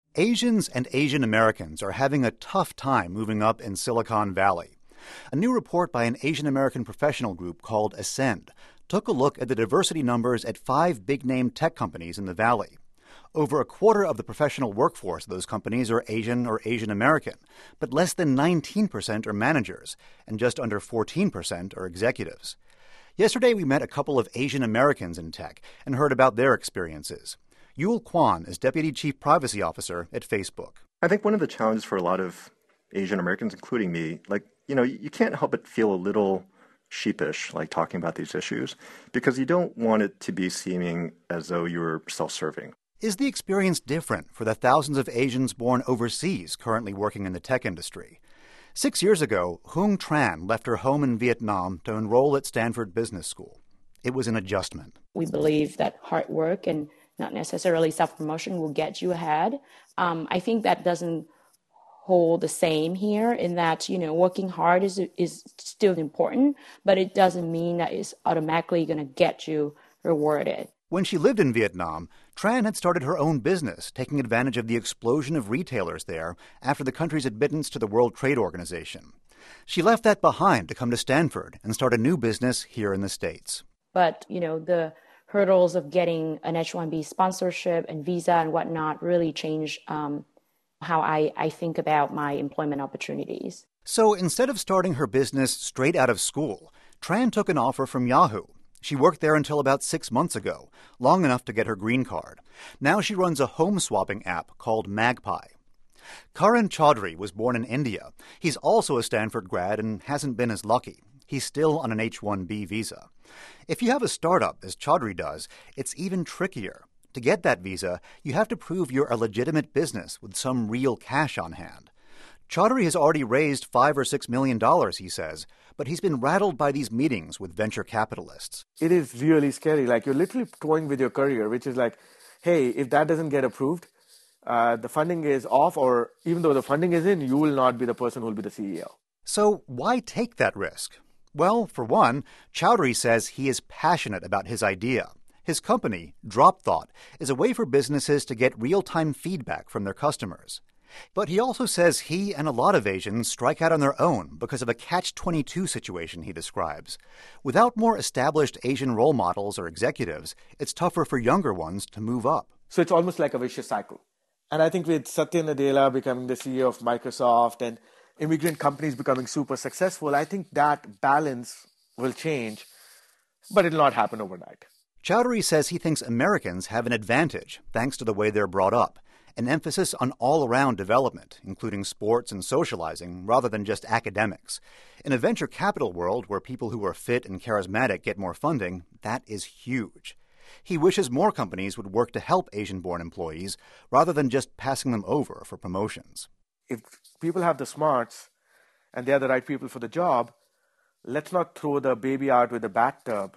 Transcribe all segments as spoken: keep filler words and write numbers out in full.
Asians and Asian Americans are having a tough time moving up in Silicon Valley. A new report by an Asian American professional group called Ascend took a look at the diversity numbers at five big-name tech companies in the Valley. Over a quarter of the professional workforce of those companies are Asian or Asian American, but less than nineteen percent are managers, and just under fourteen percent are executives. Yesterday, we met a couple of Asian Americans in tech and heard about their experiences. Yul Kwon is Deputy Chief Privacy Officer at Facebook. I think one of the challenges for a lot of Asian Americans, including me, like, you know, you can't help but feel a little sheepish, like talking about these issues, because you don't want it to be seeming as though you're self-serving. Is the experience different for the thousands of Asians born overseas currently working in the tech industry? Six years ago, Hung Tran left her home in Vietnam to enroll at Stanford Business School. It was an adjustment. We believe that hard work and not necessarily self-promotion will get you ahead. Um, I think that doesn't hold the same here in that, you know, working hard is is still important, but it doesn't mean that it's automatically going to get you rewarded. When she lived in Vietnam, Tran had started her own business, taking advantage of the explosion of retailers there after the country's admittance to the World Trade Organization. She left that behind to come to Stanford and start a new business here in the States. But, you know, the hurdles of getting an H one B sponsorship and visa and whatnot really changed um, how I, I think about my employment opportunities. So instead of starting her business straight out of school, Tran took an offer from Yahoo. She worked there until about six months ago, long enough to get her green card. Now she runs a home swapping app called Magpie. Karan Chaudhry was born in India. He's also a Stanford grad and hasn't been as lucky. He's still on an H one B visa. If you have a startup, as Chaudhry does, it's even trickier. To get that visa, you have to prove you're a legitimate business with some real cash on hand. Chaudhry has already raised five or six million dollars, he says, but he's been rattled by these meetings with venture capitalists. It is really scary. Like, you're literally toying with your career, which is like, hey, if that doesn't get approved, uh, the funding is off, or even though the funding is in, you will not be the person who will be the C E O. So why take that risk? Well, for one, Chaudhry says he is passionate about his idea. His company, DropThought, is a way for businesses to get real-time feedback from their customers. But he also says he and a lot of Asians strike out on their own because of a catch twenty-two situation he describes. Without more established Asian role models or executives, it's tougher for younger ones to move up. So it's almost like a vicious cycle. And I think with Satya Nadella becoming the C E O of Microsoft and immigrant companies becoming super successful, I think that balance will change, but it'll not happen overnight. Chaudhry says he thinks Americans have an advantage thanks to the way they're brought up. An emphasis on all-around development, including sports and socializing, rather than just academics. In a venture capital world where people who are fit and charismatic get more funding, that is huge. He wishes more companies would work to help Asian-born employees rather than just passing them over for promotions. If people have the smarts and they're the right people for the job, let's not throw the baby out with the bathtub.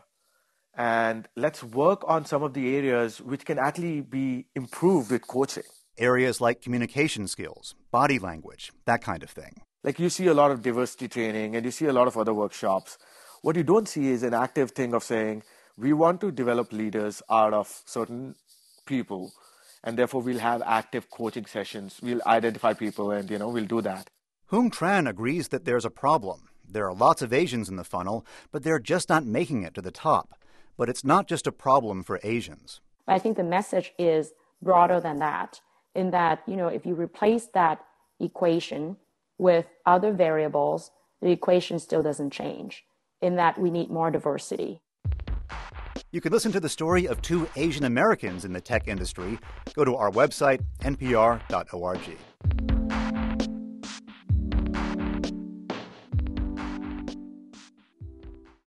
And let's work on some of the areas which can actually be improved with coaching. Areas like communication skills, body language, that kind of thing. Like, you see a lot of diversity training and you see a lot of other workshops. What you don't see is an active thing of saying, we want to develop leaders out of certain people, and therefore we'll have active coaching sessions. We'll identify people and, you know, we'll do that. Hung Tran agrees that there's a problem. There are lots of Asians in the funnel, but they're just not making it to the top. But it's not just a problem for Asians. I think the message is broader than that, in that, you know, if you replace that equation with other variables, the equation still doesn't change, in that we need more diversity. You can listen to the story of two Asian Americans in the tech industry. Go to our website, N P R dot org.